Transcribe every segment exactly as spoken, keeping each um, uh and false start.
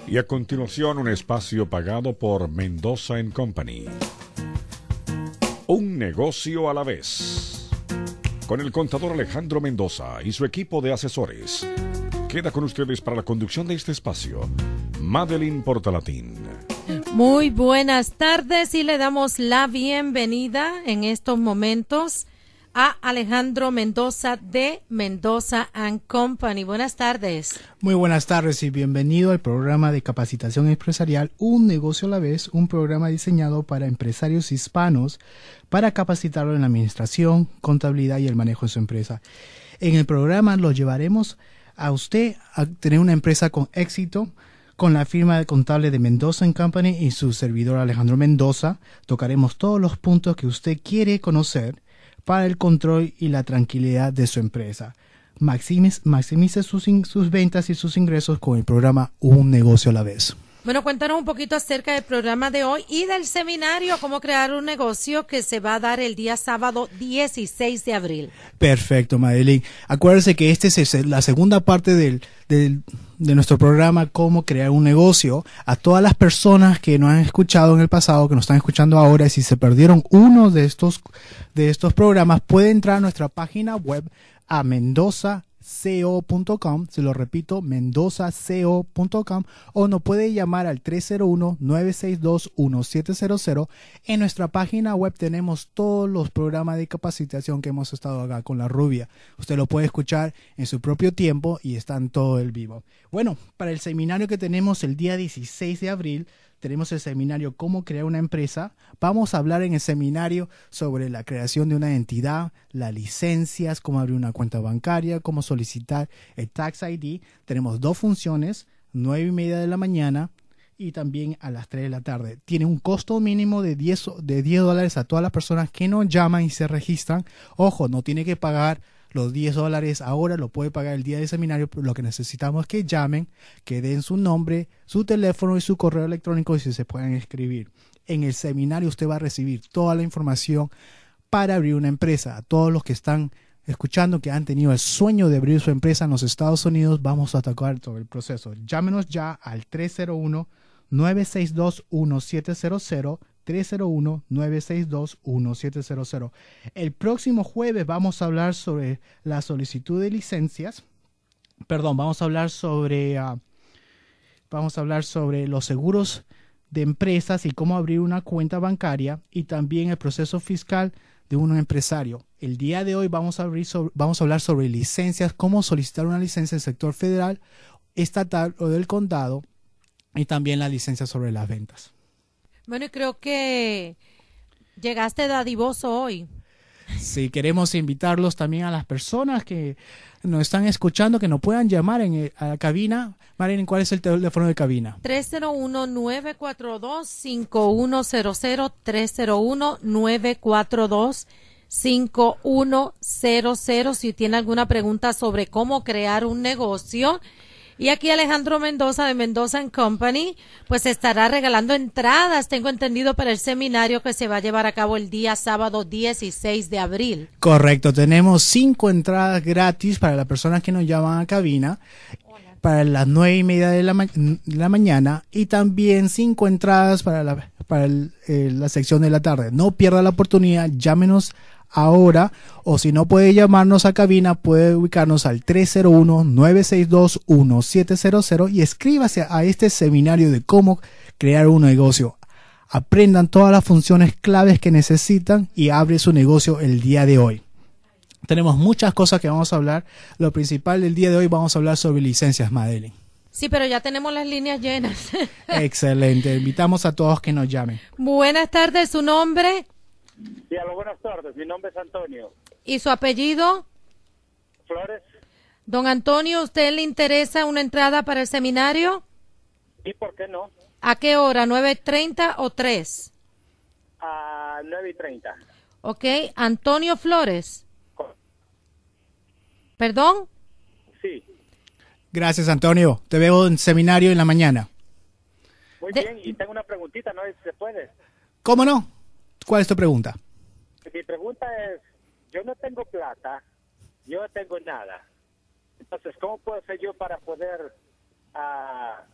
Y a continuación, un espacio pagado por Mendoza and Company. Un negocio a la vez. Con el contador Alejandro Mendoza y su equipo de asesores. Queda con ustedes para la conducción de este espacio, Madeline Portalatín. Muy buenas tardes y le damos la bienvenida en estos momentos a Alejandro Mendoza de Mendoza and Company. Buenas tardes. Muy buenas tardes y bienvenido al programa de capacitación empresarial Un Negocio a la Vez, un programa diseñado para empresarios hispanos para capacitarlo en la administración, contabilidad y el manejo de su empresa. En el programa lo llevaremos a usted a tener una empresa con éxito con la firma de contable de Mendoza and Company y su servidor Alejandro Mendoza. Tocaremos todos los puntos que usted quiere conocer para el control y la tranquilidad de su empresa. Maximice, maximice sus, sus ventas y sus ingresos con el programa Un Negocio a la Vez. Bueno, cuéntanos un poquito acerca del programa de hoy y del seminario Cómo crear un negocio que se va a dar el día sábado dieciséis de abril. Perfecto, Madeline. Acuérdense que esta es la segunda parte del, del, de nuestro programa Cómo crear un negocio. A todas las personas que nos han escuchado en el pasado, que nos están escuchando ahora, y si se perdieron uno de estos, de estos programas, puede entrar a nuestra página web a mendoza co punto com, se lo repito, mendoza co punto com, o nos puede llamar al tres cero uno, nueve seis dos, uno siete cero cero. En nuestra página web tenemos todos los programas de capacitación que hemos estado acá con la rubia. Usted lo puede escuchar en su propio tiempo y están todo el vivo. Bueno, para el seminario que tenemos el día dieciséis de abril, tenemos el seminario Cómo crear una empresa. Vamos a hablar en el seminario sobre la creación de una entidad, las licencias, cómo abrir una cuenta bancaria, cómo solicitar el Tax I D. Tenemos dos funciones, nueve y media de la mañana y también a las tres de la tarde. Tiene un costo mínimo de diez, de diez dólares a todas las personas que nos llaman y se registran. Ojo, no tiene que pagar los diez dólares ahora, lo puede pagar el día del seminario, pero lo que necesitamos es que llamen, que den su nombre, su teléfono y su correo electrónico y si se pueden escribir. En el seminario usted va a recibir toda la información para abrir una empresa. A todos los que están escuchando que han tenido el sueño de abrir su empresa en los Estados Unidos, vamos a tocar todo el proceso. Llámenos ya al tres cero uno, nueve seis dos, uno siete cero cero. tres cero uno, nueve seis dos, uno siete cero cero. El próximo jueves vamos a hablar sobre la solicitud de licencias. Perdón, vamos a hablar sobre uh, vamos a hablar sobre los seguros de empresas y cómo abrir una cuenta bancaria y también el proceso fiscal de un empresario. El día de hoy vamos a abrir sobre, vamos a hablar sobre licencias, cómo solicitar una licencia del sector federal, estatal o del condado y también la licencia sobre las ventas. Bueno, y creo que llegaste dadivoso hoy. Sí, queremos invitarlos también a las personas que nos están escuchando, que nos puedan llamar en el, a la cabina. Marilyn, ¿cuál es el teléfono de cabina? tres cero uno, nueve cuatro dos, cinco uno cero cero, tres cero uno, nueve cuatro dos, cinco uno cero cero. Si tiene alguna pregunta sobre cómo crear un negocio. Y aquí Alejandro Mendoza de Mendoza and Company, pues estará regalando entradas, tengo entendido, para el seminario que se va a llevar a cabo el día sábado dieciséis de abril. Correcto, tenemos cinco entradas gratis para las personas que nos llaman a cabina. Hola. Para las nueve y media de la, ma- de la mañana y también cinco entradas para la, para el, eh, la sección de la tarde. No pierda la oportunidad, llámenos ahora, o si no puede llamarnos a cabina, puede ubicarnos al tres cero uno, nueve seis dos, uno siete cero cero y escríbase a este seminario de cómo crear un negocio. Aprendan todas las funciones claves que necesitan y abre su negocio el día de hoy. Tenemos muchas cosas que vamos a hablar. Lo principal del día de hoy vamos a hablar sobre licencias, Madeline. Sí, pero ya tenemos las líneas llenas. Excelente. Invitamos a todos que nos llamen. Buenas tardes, ¿su nombre? Sí, aló, buenas tardes. Mi nombre es Antonio. ¿Y su apellido? Flores. Don Antonio, ¿usted le interesa una entrada para el seminario? ¿Y por qué no? ¿A qué hora? ¿nueve treinta o tres? A nueve y treinta. Ok, Antonio Flores. ¿Perdón? Sí. Gracias, Antonio. Te veo en seminario en la mañana. Muy De... bien, y tengo una preguntita, ¿no? ¿Se puede? ¿Cómo no? ¿Cuál es tu pregunta? Mi pregunta es, yo no tengo plata, yo no tengo nada. Entonces, ¿cómo puedo hacer yo para poder uh,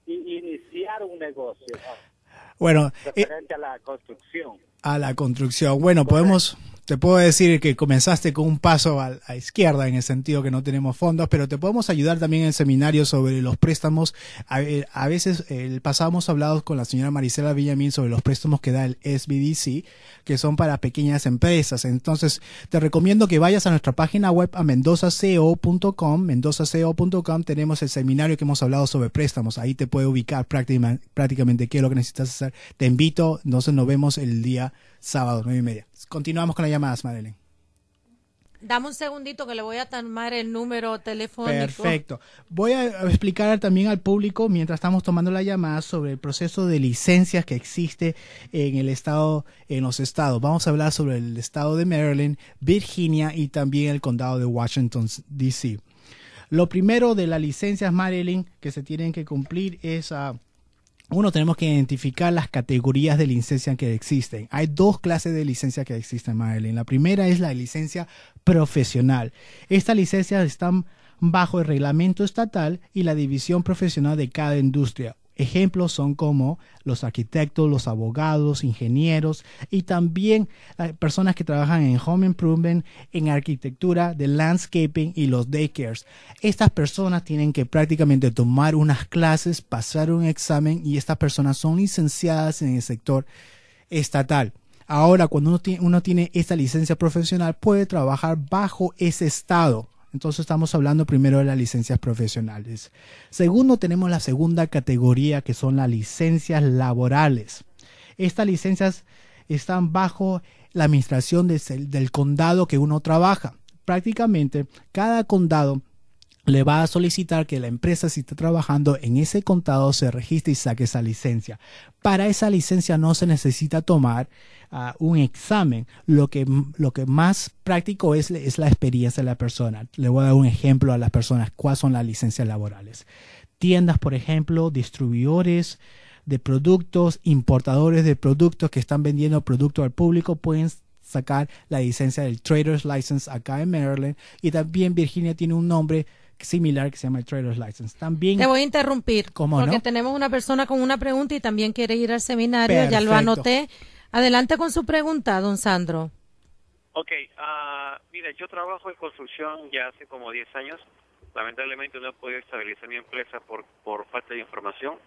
y iniciar un negocio, ¿no? Bueno, referente eh, a la construcción. A la construcción. Bueno, podemos, te puedo decir que comenzaste con un paso a la izquierda en el sentido que no tenemos fondos, pero te podemos ayudar también en el seminario sobre los préstamos. A, a veces, el pasado hemos hablado con la señora Marisela Villamil sobre los préstamos que da el S B D C, que son para pequeñas empresas. Entonces, te recomiendo que vayas a nuestra página web a mendoza co punto com, mendoza co punto com. Tenemos el seminario que hemos hablado sobre préstamos. Ahí te puede ubicar prácticamente, prácticamente qué es lo que necesitas hacer. Te invito, entonces nos vemos el día sábado, nueve y media. Continuamos con las llamadas, Madeline. Dame un segundito que le voy a tomar el número telefónico. Perfecto. Voy a explicar también al público, mientras estamos tomando la llamada, sobre el proceso de licencias que existe en el estado, en los estados. Vamos a hablar sobre el estado de Maryland, Virginia y también el condado de Washington, D C Lo primero de las licencias, Madeline, que se tienen que cumplir es a uh, Uno, tenemos que identificar las categorías de licencia que existen. Hay dos clases de licencia que existen, Madeline. La primera es la licencia profesional. Estas licencias están bajo el reglamento estatal y la división profesional de cada industria. Ejemplos son como los arquitectos, los abogados, ingenieros y también las personas que trabajan en home improvement, en arquitectura, de landscaping y los daycares. Estas personas tienen que prácticamente tomar unas clases, pasar un examen y estas personas son licenciadas en el sector estatal. Ahora, cuando uno tiene, uno tiene esta licencia profesional, puede trabajar bajo ese estado. Entonces estamos hablando primero de las licencias profesionales. Segundo, tenemos la segunda categoría que son las licencias laborales. Estas licencias están bajo la administración de, del condado que uno trabaja. Prácticamente cada condado le va a solicitar que la empresa, si está trabajando en ese condado, se registre y saque esa licencia. Para esa licencia no se necesita tomar uh, un examen. Lo que, lo que más práctico es, es la experiencia de la persona. Le voy a dar un ejemplo a las personas. ¿Cuáles son las licencias laborales? Tiendas, por ejemplo, distribuidores de productos, importadores de productos que están vendiendo productos al público, pueden sacar la licencia del Trader's License acá en Maryland. Y también Virginia tiene un nombre similar que se llama el Trader's License. También te voy a interrumpir ¿cómo porque no? tenemos una persona con una pregunta y también quiere ir al seminario. Perfecto. Ya lo anoté. Adelante con su pregunta, don Sandro. Ok, uh, mira, yo trabajo en construcción ya hace como diez años. Lamentablemente no he podido estabilizar mi empresa por, por falta de información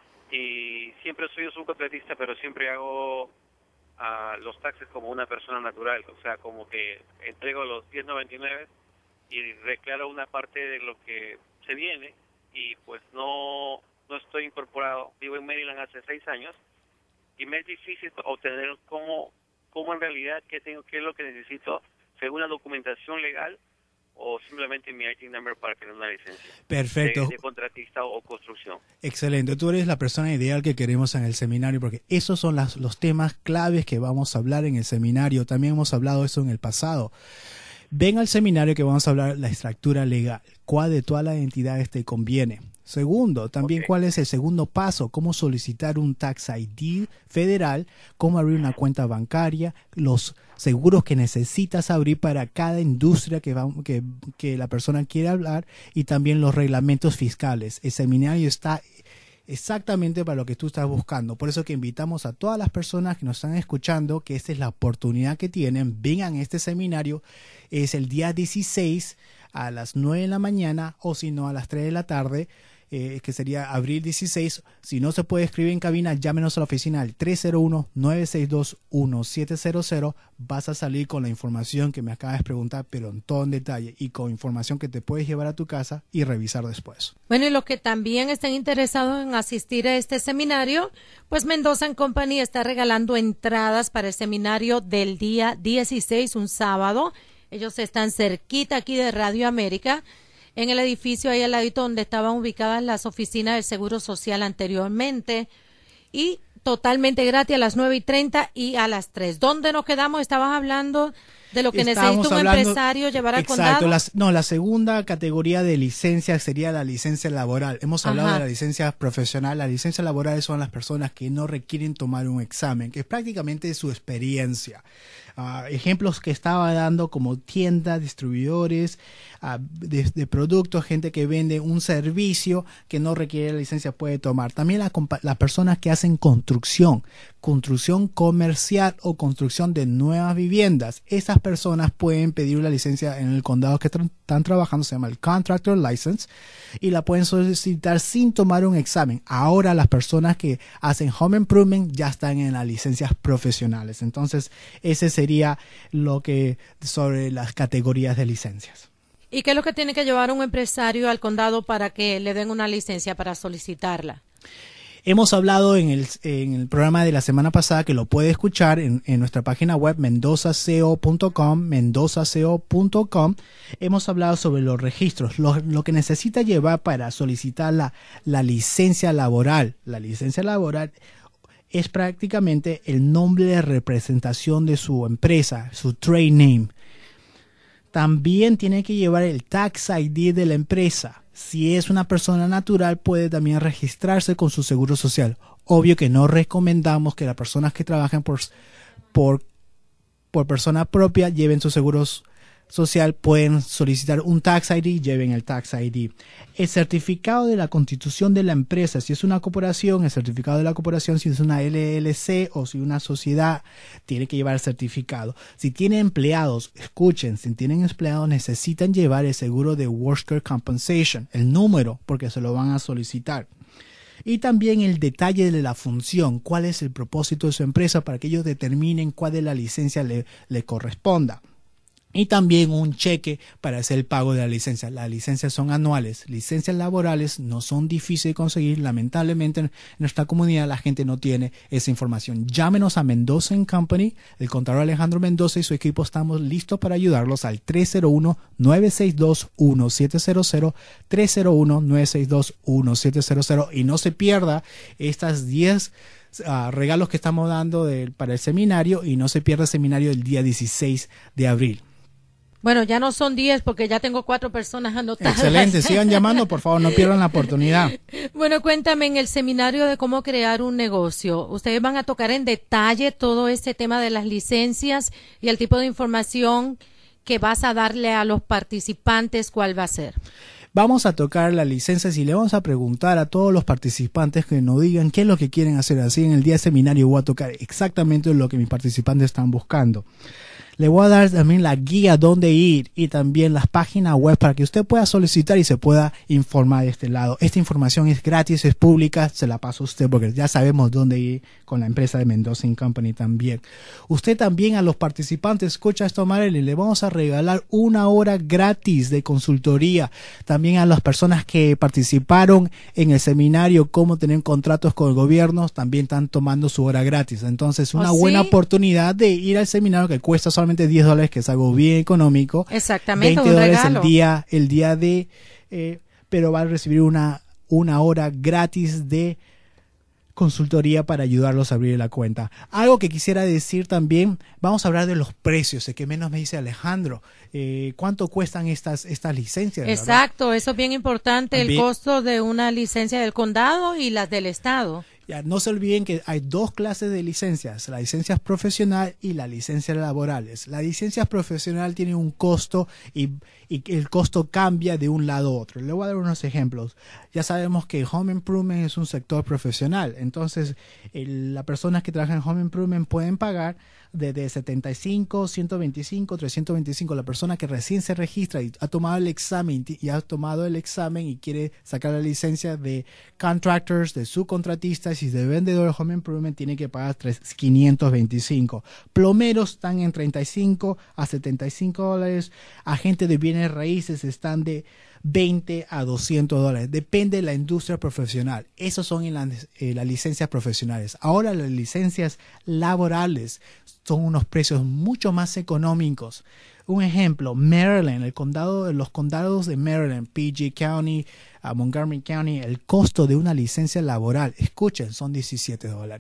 y siempre soy un subcontratista, pero siempre hago uh, los taxes como una persona natural, o sea, como que entrego los diez noventa y nueve y declaro una parte de lo que se viene y pues no no estoy incorporado. Vivo en Maryland hace seis años y me es difícil obtener cómo, cómo en realidad qué tengo, qué es lo que necesito según la documentación legal o simplemente mi I T number para tener una licencia. Perfecto. De, de contratista o construcción. Excelente. Tú eres la persona ideal que queremos en el seminario porque esos son las, los temas claves que vamos a hablar en el seminario. También hemos hablado eso en el pasado. Ven al seminario que vamos a hablar de la estructura legal, cuál de todas las entidades te conviene. Segundo, también okay. cuál es el segundo paso, cómo solicitar un Tax I D federal, cómo abrir una cuenta bancaria, los seguros que necesitas abrir para cada industria que, va, que, que la persona quiere hablar y también los reglamentos fiscales. El seminario está exactamente para lo que tú estás buscando. Por eso que invitamos a todas las personas que nos están escuchando que esta es la oportunidad que tienen. Vengan a este seminario. Es el día dieciséis a las nueve de la mañana o si no a las tres de la tarde. Eh, que sería abril dieciséis. Si no se puede escribir en cabina, llámenos a la oficina al tres cero uno, nueve seis dos, uno siete cero cero. Vas a salir con la información que me acabas de preguntar, pero en todo en detalle y con información que te puedes llevar a tu casa y revisar después. Bueno, y los que también estén interesados en asistir a este seminario, pues Mendoza and Company está regalando entradas para el seminario del día dieciséis, un sábado. Ellos están cerquita aquí de Radio América, en el edificio ahí al ladito donde estaban ubicadas las oficinas del Seguro Social anteriormente, y totalmente gratis a las nueve y treinta y a las tres. ¿Dónde nos quedamos? Estabas hablando De lo que Estábamos necesita un hablando- empresario llevar al Exacto, condado. las- no, la segunda categoría de licencia sería la licencia laboral. Hemos hablado Ajá. de la licencia profesional. La licencia laboral son las personas que no requieren tomar un examen, que es prácticamente su experiencia. Ah, ejemplos que estaba dando como tiendas, distribuidores ah, de, de productos, gente que vende un servicio que no requiere la licencia puede tomar. También la compa- las personas que hacen construcción, construcción comercial o construcción de nuevas viviendas. Esas personas pueden pedir una licencia en el condado que tra- están trabajando, se llama el Contractor License, y la pueden solicitar sin tomar un examen. Ahora las personas que hacen home improvement ya están en las licencias profesionales. Entonces, ese sería lo que sobre las categorías de licencias. ¿Y qué es lo que tiene que llevar un empresario al condado para que le den una licencia para solicitarla? Hemos hablado en el, en el programa de la semana pasada, que lo puede escuchar en, en nuestra página web mendoza co punto com, mendoza co punto com. Hemos hablado sobre los registros, lo, lo que necesita llevar para solicitar la, la licencia laboral. La licencia laboral es prácticamente el nombre de representación de su empresa, su trade name. También tiene que llevar el tax I D de la empresa. Si es una persona natural, puede también registrarse con su seguro social. Obvio que no recomendamos que las personas que trabajan por, por, por persona propia lleven sus seguros social. Pueden solicitar un tax I D, lleven el tax I D. El certificado de la constitución de la empresa, si es una corporación, el certificado de la corporación, si es una L L C o si una sociedad, tiene que llevar el certificado. Si tiene empleados, escuchen, si tienen empleados necesitan llevar el seguro de Workers' Compensation, el número, porque se lo van a solicitar. Y también el detalle de la función, cuál es el propósito de su empresa para que ellos determinen cuál de la licencia le, le corresponda. Y también un cheque para hacer el pago de la licencia. Las licencias son anuales. Licencias laborales no son difíciles de conseguir. Lamentablemente en nuestra comunidad la gente no tiene esa información. Llámenos a Mendoza and Company. El contador Alejandro Mendoza y su equipo estamos listos para ayudarlos al tres cero uno, nueve seis dos, uno siete cero cero, tres cero uno, nueve seis dos, uno siete cero cero. Y no se pierda estas diez Uh, regalos que estamos dando de, para el seminario, y no se pierda el seminario el día dieciséis de abril. Bueno, ya no son diez porque ya tengo cuatro personas anotadas. Excelente, sigan llamando, por favor, no pierdan la oportunidad. Bueno, cuéntame, en el seminario de cómo crear un negocio, ustedes van a tocar en detalle todo este tema de las licencias y el tipo de información que vas a darle a los participantes, ¿cuál va a ser? Vamos a tocar las licencias y le vamos a preguntar a todos los participantes que nos digan qué es lo que quieren hacer. Así en el día de seminario voy a tocar exactamente lo que mis participantes están buscando. Le voy a dar también la guía dónde ir y también las páginas web para que usted pueda solicitar y se pueda informar de este lado. Esta información es gratis, es pública, se la paso a usted porque ya sabemos dónde ir con la empresa de Mendoza and Company también. Usted también, a los participantes, escucha esto, Marely, le vamos a regalar una hora gratis de consultoría. También a las personas que participaron en el seminario cómo tener contratos con el gobierno, también están tomando su hora gratis. Entonces, una ¿Oh, buena sí? oportunidad de ir al seminario que cuesta solamente diez dólares, que es algo bien económico. Exactamente, veinte un dólares regalo. el día, el día de, eh, pero va a recibir una, una hora gratis de consultoría para ayudarlos a abrir la cuenta. Algo que quisiera decir también, vamos a hablar de los precios, de que menos me dice Alejandro, eh, ¿cuánto cuestan estas, estas licencias? ¿verdad? Exacto, eso es bien importante, el Bien. costo de una licencia del condado y las del estado. Ya, no se olviden que hay dos clases de licencias, la licencia profesional y la licencia laborales. La licencia profesional tiene un costo y, y el costo cambia de un lado a otro. Le voy a dar unos ejemplos. Ya sabemos que Home Improvement es un sector profesional, entonces el, las personas que trabajan en Home Improvement pueden pagar desde setenta y cinco, ciento veinticinco, trescientos veinticinco. La persona que recién se registra y ha tomado el examen y ha tomado el examen y quiere sacar la licencia de contractors, de subcontratistas y de vendedor de Home Improvement, tiene que pagar quinientos veinticinco. Plomeros están en treinta y cinco a setenta y cinco dólares. Agentes de bienes raíces están de veinte a doscientos dólares. Depende de la industria profesional. Esos son en las, eh, las licencias profesionales. Ahora las licencias laborales son unos precios mucho más económicos. Un ejemplo, Maryland, el condado, los condados de Maryland, P G County, uh, Montgomery County, el costo de una licencia laboral, escuchen, son diecisiete dólares.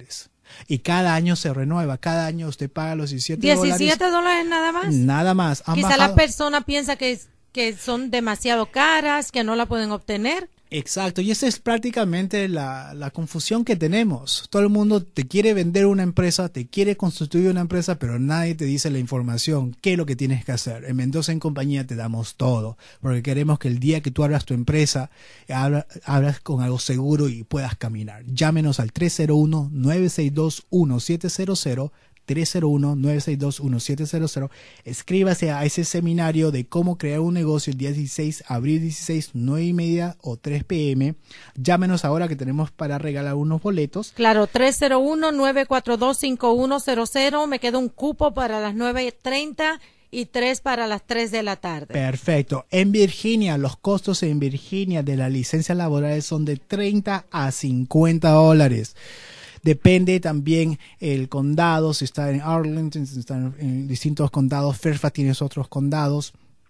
Y cada año se renueva, cada año usted paga los diecisiete dólares. diecisiete dólares nada más. Nada más. Han Quizá bajado. la persona piensa que, que son demasiado caras, que no la pueden obtener. Exacto, y esa es prácticamente la, la confusión que tenemos. Todo el mundo te quiere vender una empresa, te quiere constituir una empresa, pero nadie te dice la información, qué es lo que tienes que hacer. En Mendoza en Compañía te damos todo, porque queremos que el día que tú abras tu empresa, abra, abras con algo seguro y puedas caminar. Llámenos al tres cero uno, nueve seis dos, uno siete cero cero, tres cero uno, nueve seis dos, uno siete cero cero. Escríbase a ese seminario de cómo crear un negocio el día dieciséis, abril dieciséis, nueve y media o tres pe eme. Llámenos ahora que tenemos para regalar unos boletos. Claro, tres cero uno, nueve cuatro dos, cinco uno cero cero. Me queda un cupo para las nueve y treinta y tres para las tres de la tarde. Perfecto. En Virginia, los costos en Virginia de las licencias laborales son de treinta a cincuenta dólares. Depende también el condado, si está en Arlington, si está en distintos condados. Fairfax tiene otros condados.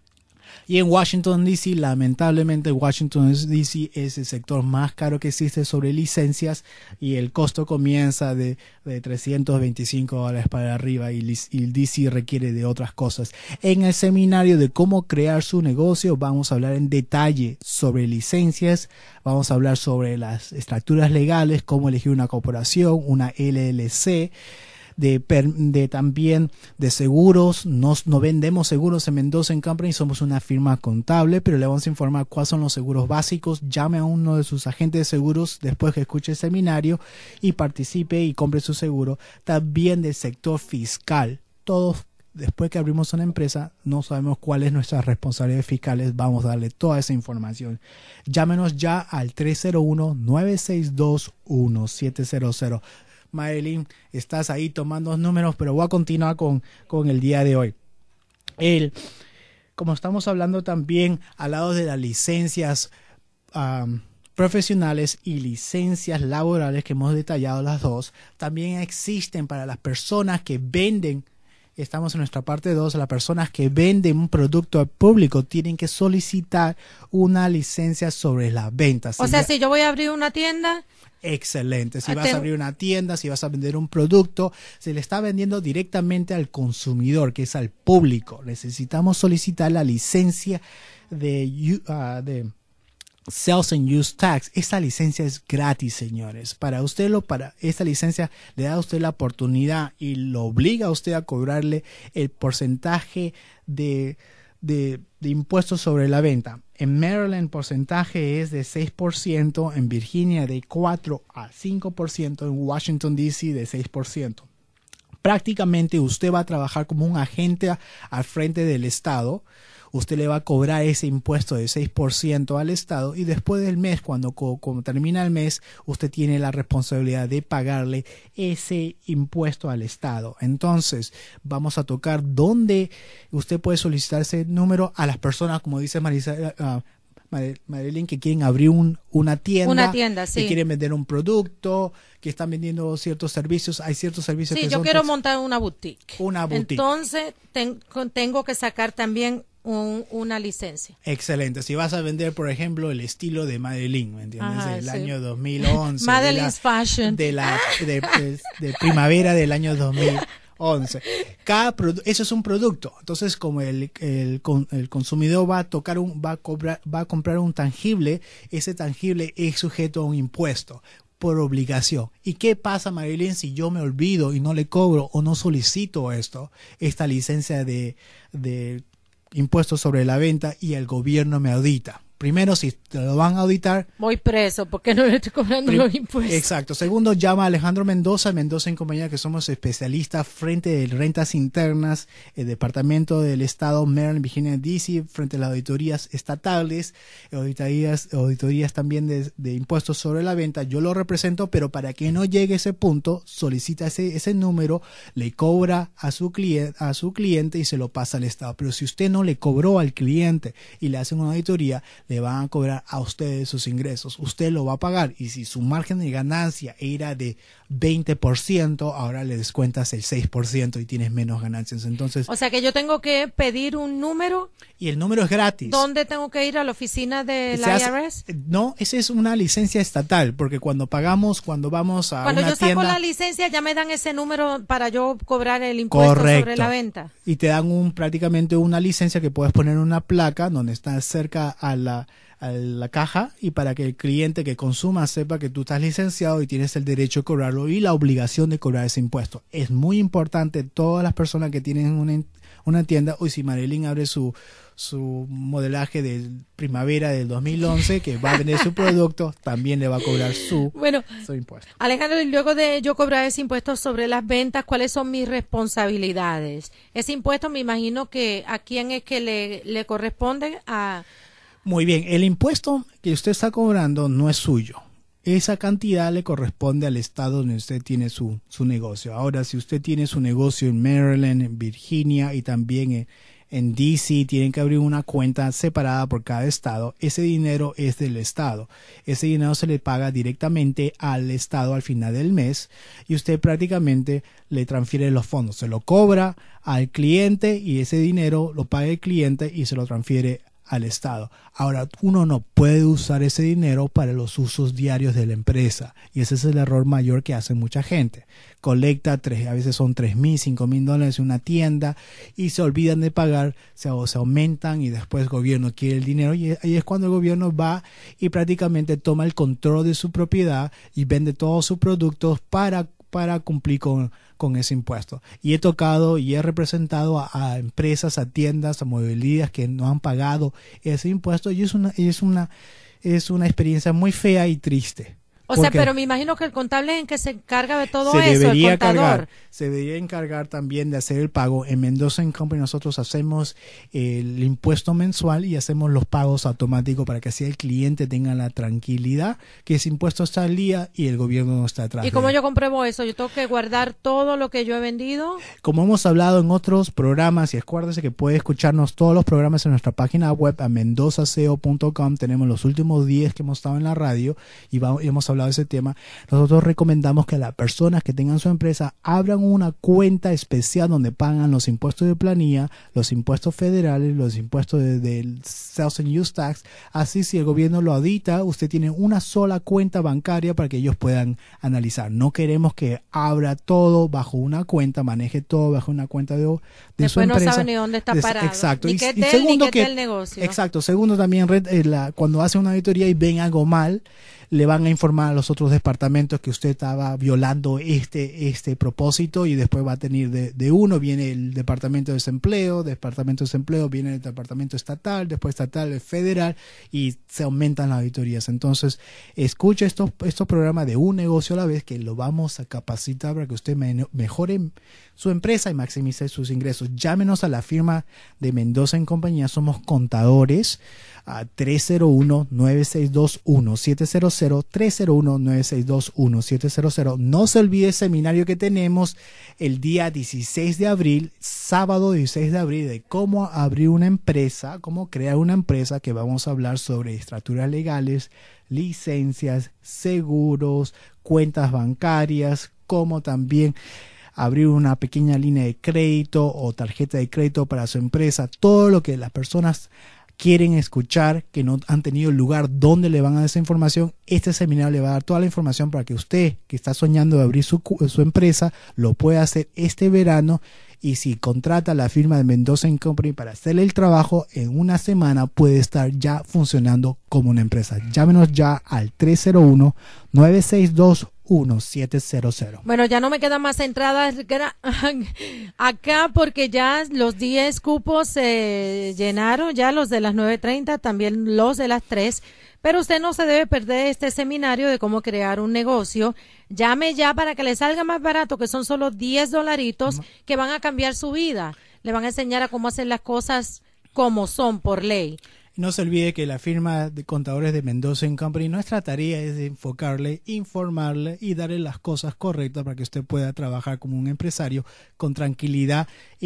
Y en Washington D C, lamentablemente Washington D C es el sector más caro que existe sobre licencias y el costo comienza de, de trescientos veinticinco dólares para arriba y, y el D C requiere de otras cosas. En el seminario de cómo crear su negocio vamos a hablar en detalle sobre licencias, vamos a hablar sobre las estructuras legales, cómo elegir una corporación, una L L C, De, de también de seguros. Nos, no vendemos seguros en Mendoza en Company, somos una firma contable, pero le vamos a informar cuáles son los seguros básicos. Llame a uno de sus agentes de seguros después que escuche el seminario y participe y compre su seguro. También del sector fiscal. Todos, después que abrimos una empresa, no sabemos cuáles nuestras responsabilidades fiscales. Vamos a darle toda esa información. Llámenos ya al tres cero uno, nueve seis dos, uno siete cero cero. Marilyn, estás ahí tomando números, pero voy a continuar con, con el día de hoy. El, como estamos hablando también al lado de las licencias um, profesionales y licencias laborales que hemos detallado las dos, también existen para las personas que venden. Estamos en nuestra parte dos, las personas que venden un producto al público tienen que solicitar una licencia sobre las ventas. O si sea, ya, si yo voy a abrir una tienda. Excelente. Si Ah, vas tengo... a abrir una tienda, si vas a vender un producto, se le está vendiendo directamente al consumidor, que es al público. Necesitamos solicitar la licencia de, uh, de Sales and Use Tax. Esta licencia es gratis, señores. Para usted, lo, para esta licencia le da a usted la oportunidad y lo obliga a usted a cobrarle el porcentaje de, de, de impuestos sobre la venta. En Maryland el porcentaje es de seis por ciento, en Virginia de cuatro a cinco por ciento, en Washington D C de seis por ciento. Prácticamente usted va a trabajar como un agente al frente del Estado. Usted le va a cobrar ese impuesto de seis por ciento al Estado y después del mes, cuando, cuando termina el mes, usted tiene la responsabilidad de pagarle ese impuesto al Estado. Entonces, vamos a tocar dónde usted puede solicitar ese número a las personas, como dice Marisa, uh, Marilyn, que quieren abrir un, una tienda, una tienda, sí. Que quieren vender un producto, que están vendiendo ciertos servicios. Hay ciertos servicios sí, que yo son quiero tos- montar una boutique. Una boutique. Entonces, ten, tengo que sacar también un, una licencia. Excelente. Si vas a vender, por ejemplo, el estilo de Madeline, ¿me entiendes? Ajá, Del sí. año dos mil once. Madeline's de la, Fashion. De la de, de, de primavera del año dos mil once. Cada produ- eso es un producto. Entonces, como el, el, el consumidor va a tocar un, va a cobrar, va a comprar un tangible, ese tangible es sujeto a un impuesto por obligación. ¿Y qué pasa, Marilyn, si yo me olvido y no le cobro o no solicito esto, esta licencia de, de impuestos sobre la venta y el gobierno me audita? Primero, si te lo van a auditar, voy preso porque no le estoy cobrando Prim- los impuestos. Exacto. Segundo, llama a Alejandro Mendoza, Mendoza en Compañía, que somos especialistas frente de rentas internas, el Departamento del Estado, Maryland, Virginia, D C, frente a las auditorías estatales, auditorías, auditorías también de, de impuestos sobre la venta. Yo lo represento, pero para que no llegue a ese punto, solicita ese, ese número, le cobra a su cliente, a su cliente y se lo pasa al Estado. Pero si usted no le cobró al cliente y le hacen una auditoría, le van a cobrar a ustedes sus ingresos. Usted lo va a pagar y si su margen de ganancia era de veinte por ciento, ahora le descuentas el seis por ciento y tienes menos ganancias. Entonces, o sea que yo tengo que pedir un número. Y el número es gratis. ¿Dónde tengo que ir? ¿A la oficina del Se I hace- R S? No, esa es una licencia estatal, porque cuando pagamos, cuando vamos a Cuando una yo saco tienda... la licencia ya me dan ese número para yo cobrar el impuesto Correcto. sobre la venta. Y te dan un prácticamente una licencia que puedes poner una placa donde está cerca a la, a la caja, y para que el cliente que consuma sepa que tú estás licenciado y tienes el derecho de cobrarlo y la obligación de cobrar ese impuesto. Es muy importante, todas las personas que tienen una, una tienda, hoy si Marilyn abre su su modelaje de primavera del dos mil once, que va a vender su producto, también le va a cobrar su, Bueno, su impuesto. Alejandro, y luego de yo cobrar ese impuesto sobre las ventas, ¿cuáles son mis responsabilidades? Ese impuesto me imagino que a quién es que le, le corresponde a... Muy bien, el impuesto que usted está cobrando no es suyo. Esa cantidad le corresponde al estado donde usted tiene su, su negocio. Ahora, si usted tiene su negocio en Maryland, en Virginia y también en, en D C, tienen que abrir una cuenta separada por cada estado. Ese dinero es del estado. Ese dinero se le paga directamente al estado al final del mes y usted prácticamente le transfiere los fondos. Se lo cobra al cliente y ese dinero lo paga el cliente y se lo transfiere al estado. Ahora, uno no puede usar ese dinero para los usos diarios de la empresa, y ese es el error mayor que hace mucha gente. Colecta tres, a veces son tres mil, cinco mil dólares en una tienda y se olvidan de pagar, se, se aumentan y después el gobierno quiere el dinero, y ahí es cuando el gobierno va y prácticamente toma el control de su propiedad y vende todos sus productos para para cumplir con, con ese impuesto. Y he tocado y he representado a, a empresas, a tiendas, a mueblerías que no han pagado ese impuesto, y es una, es una, es una experiencia muy fea y triste. O sea, Porque pero me imagino que el contable es el que se encarga de todo se eso, el debería contador. cargar, se debería encargar también de hacer el pago. En Mendoza and Company nosotros hacemos el impuesto mensual y hacemos los pagos automáticos para que así el cliente tenga la tranquilidad que ese impuesto está al día y el gobierno no está atrás. ¿Y cómo yo compruebo eso? ¿Yo tengo que guardar todo lo que yo he vendido? Como hemos hablado en otros programas, y acuérdese que puede escucharnos todos los programas en nuestra página web a mendoza c o punto com. Tenemos los últimos diez que hemos estado en la radio y, vamos, y hemos hablado de ese tema. Nosotros recomendamos que las personas que tengan su empresa abran una cuenta especial donde pagan los impuestos de planilla, los impuestos federales, los impuestos del de Sales and Use Tax. Así, si el gobierno lo audita, usted tiene una sola cuenta bancaria para que ellos puedan analizar. No queremos que abra todo bajo una cuenta, maneje todo bajo una cuenta de, de Después su empresa. no sabe ni dónde está Des- parado. Exacto. Ni Y- qué y es de él, segundo ni qué es que- del negocio. Exacto. Segundo, también Red, eh, la- cuando hace una auditoría y ven algo mal, le van a informar a los otros departamentos que usted estaba violando este este propósito, y después va a tener de, de uno, viene el departamento de desempleo, departamento de desempleo viene el departamento estatal, después estatal, el federal, y se aumentan las auditorías. Entonces, escuche estos, estos programas de un negocio a la vez, que lo vamos a capacitar para que usted me- mejore su empresa y maximice sus ingresos. Llámenos a la firma de Mendoza en Compañía, somos contadores, a tres cero uno, nueve seis dos uno, siete cero cero, tres cero uno, nueve seis dos uno, siete cero cero. No se olvide el seminario que tenemos el día dieciséis de abril, sábado dieciséis de abril, de cómo abrir una empresa, cómo crear una empresa, que vamos a hablar sobre estructuras legales, licencias, seguros, cuentas bancarias, cómo también abrir una pequeña línea de crédito o tarjeta de crédito para su empresa, todo lo que las personas quieren escuchar, que no han tenido lugar donde le van a dar esa información. Este seminario le va a dar toda la información para que usted, que está soñando de abrir su, su empresa, lo pueda hacer este verano. Y si contrata la firma de Mendoza and Company para hacerle el trabajo, en una semana puede estar ya funcionando como una empresa. Llámenos ya al tres cero uno, nueve seis dos uno, siete cero cero. Bueno, ya no me quedan más entradas gra- acá porque ya los diez cupos se llenaron, ya los de las nueve treinta, también los de las tres. Pero usted no se debe perder este seminario de cómo crear un negocio. Llame ya para que le salga más barato, que son solo diez dolaritos que van a cambiar su vida. Le van a enseñar a cómo hacer las cosas como son por ley. No se olvide que la firma de contadores de Mendoza and Company, nuestra tarea es de enfocarle, informarle y darle las cosas correctas para que usted pueda trabajar como un empresario con tranquilidad y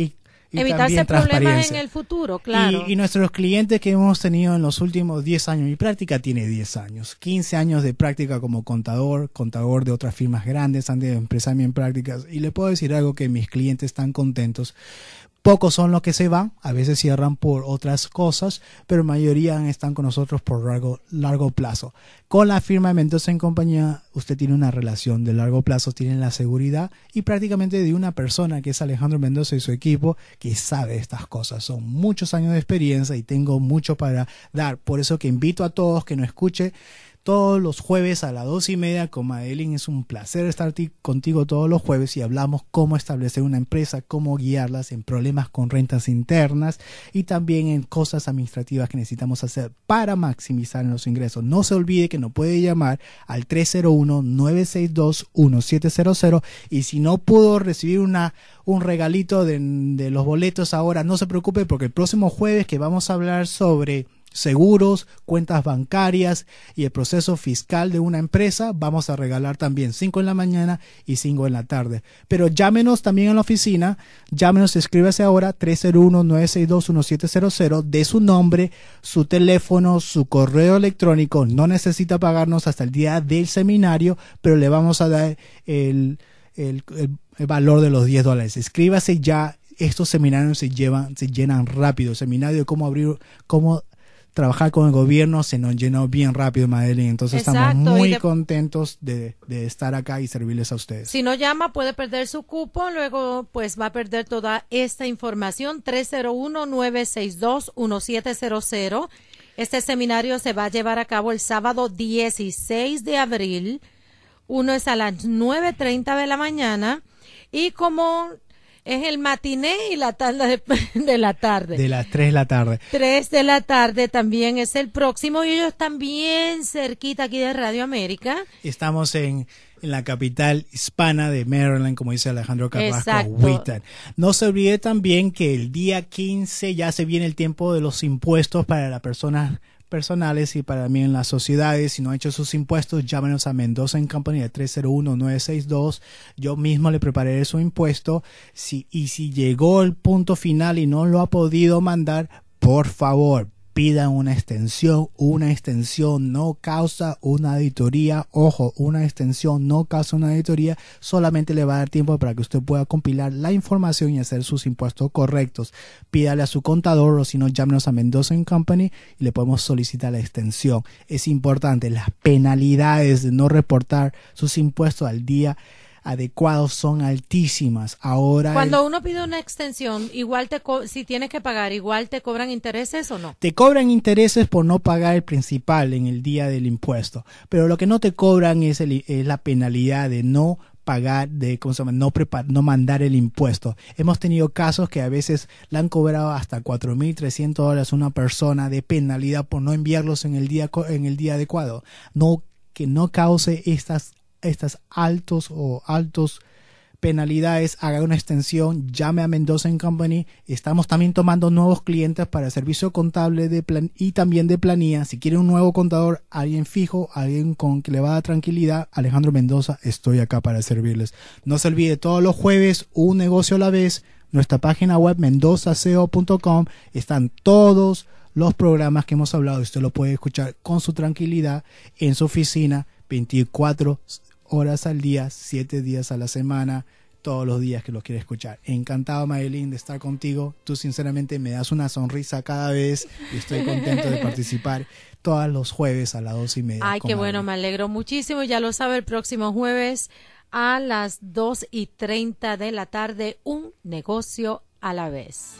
y evitarse también problemas transparencia. en el futuro, claro. Y, y nuestros clientes que hemos tenido en los últimos diez años, mi práctica tiene diez años, quince años de práctica como contador, contador de otras firmas grandes, antes de empezar en prácticas, y le puedo decir algo que mis clientes están contentos. Pocos son los que se van, a veces cierran por otras cosas, pero la mayoría están con nosotros por largo, largo plazo. Con la firma de Mendoza en Compañía, usted tiene una relación de largo plazo, tiene la seguridad y prácticamente de una persona que es Alejandro Mendoza y su equipo que sabe estas cosas. Son muchos años de experiencia y tengo mucho para dar. Por eso que invito a todos que nos escuchen todos los jueves a las dos y media con Madeline. Es un placer estar contigo todos los jueves y hablamos cómo establecer una empresa, cómo guiarlas en problemas con rentas internas y también en cosas administrativas que necesitamos hacer para maximizar los ingresos. No se olvide que nos puede llamar al tres cero uno, nueve seis dos, uno siete cero cero y si no pudo recibir una un regalito de, de los boletos ahora, no se preocupe porque el próximo jueves que vamos a hablar sobre seguros, cuentas bancarias y el proceso fiscal de una empresa, vamos a regalar también cinco en la mañana y cinco en la tarde. Pero llámenos también en la oficina, llámenos, escríbase ahora tres cero uno, nueve seis dos, uno siete cero cero, de su nombre, su teléfono, su correo electrónico. No necesita pagarnos hasta el día del seminario, pero le vamos a dar el, el, el, el valor de los diez dólares. Escríbase ya, estos seminarios se llevan, se llenan rápido. El seminario de cómo abrir, cómo trabajar con el gobierno se nos llenó bien rápido, Madeline. Entonces Exacto, estamos muy de, contentos de, de estar acá y servirles a ustedes. Si no llama puede perder su cupo, luego pues va a perder toda esta información. Tres cero uno, nueve seis dos, uno siete cero cero. Este seminario se va a llevar a cabo el sábado dieciséis de abril. Uno es a las nueve treinta de la mañana y como es el matiné y la tarde de, de la tarde. De las tres de la tarde. tres de la tarde también es el próximo y ellos están bien cerquita aquí de Radio América. Estamos en, en la capital hispana de Maryland, como dice Alejandro Carrasco, Exacto. Wheaton. No se olvide también que el día quince ya se viene el tiempo de los impuestos para las personas personales y para mí en las sociedades. Si no ha hecho sus impuestos, llámenos a Mendoza en Company de tres cero uno, nueve seis dos. Yo mismo le prepararé su impuesto. Si, y si llegó el punto final y no lo ha podido mandar, por favor, pidan una extensión. Una extensión no causa una auditoría. Ojo, una extensión no causa una auditoría. Solamente le va a dar tiempo para que usted pueda compilar la información y hacer sus impuestos correctos. Pídale a su contador o si no, llámenos a Mendoza and Company y le podemos solicitar la extensión. Es importante, las penalidades de no reportar sus impuestos al día adecuados son altísimas. Ahora cuando el, uno pide una extensión, igual te co- si tienes que pagar, igual te cobran intereses o no. te cobran intereses por no pagar el principal en el día del impuesto, pero lo que no te cobran es, el, es la penalidad de no pagar, de ¿cómo se llama? No, prepar, no mandar el impuesto. Hemos tenido casos que a veces le han cobrado hasta cuatro mil trescientos dólares a una persona de penalidad por no enviarlos en el día en el día adecuado. No, que no cause estas estas altos o altos penalidades, haga una extensión, llame a Mendoza and Company. Estamos también tomando nuevos clientes para el servicio contable de plan y también de planilla. Si quiere un nuevo contador, alguien fijo, alguien con que le va a dar tranquilidad, Alejandro Mendoza, estoy acá para servirles. No se olvide, todos los jueves, un negocio a la vez. Nuestra página web mendoza c o punto com están todos los programas que hemos hablado. Usted lo puede escuchar con su tranquilidad en su oficina, veinticuatro horas al día, siete días a la semana, todos los días que lo quiere escuchar. Encantado, Madeline, de estar contigo. Tú sinceramente me das una sonrisa cada vez y estoy contento de participar todos los jueves a las dos y media. Ay, qué bueno, me alegro muchísimo. Ya lo sabe, el próximo jueves a las dos y treinta de la tarde, un negocio a la vez.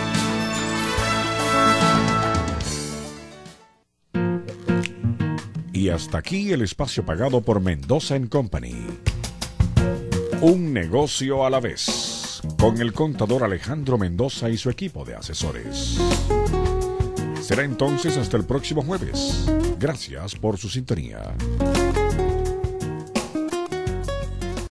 Y hasta aquí el espacio pagado por Mendoza and Company. Un negocio a la vez, con el contador Alejandro Mendoza y su equipo de asesores. Será entonces hasta el próximo jueves. Gracias por su sintonía.